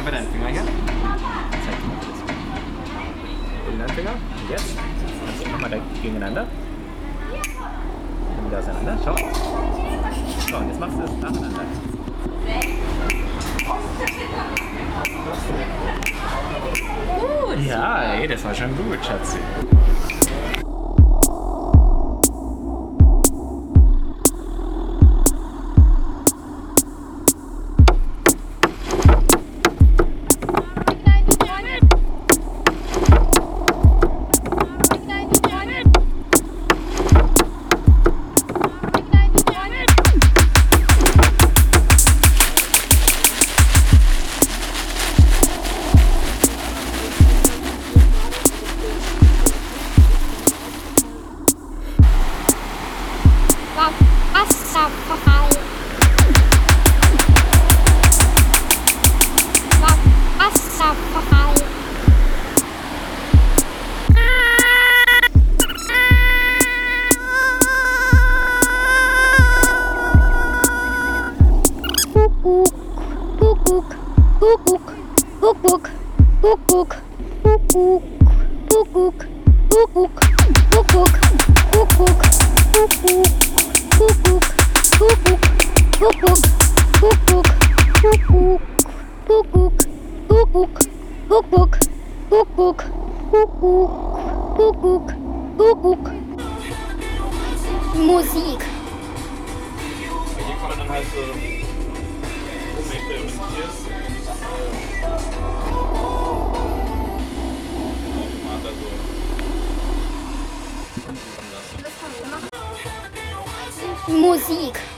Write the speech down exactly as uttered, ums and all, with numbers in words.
mal deinen Finger hier. Zeig mal das. Den Landfinger. Und jetzt? Jetzt nochmal direkt gegeneinander. Wieder auseinander. Schau. So, und jetzt machst du das nacheinander. Gut. Ja, ey, das war schon gut, Schatzi. Wasserfall. Wasserfall. Kuckuck, Kuckuck, Kuckuck, Kuckuck, Kuckuck, Kuckuck, Kuckuck, Kuckuck, Kuckuck, Kuckuck. Kuckuck, Kuckuck, Kuckuck, Kuckuck, Kuckuck, Kuckuck, Kuckuck, Kuckuck, Kuckuck, Kuckuck, Kuckuck, Kuckuck. Musik. Hier kann man dann halt so implementieren. Automat also. Musik.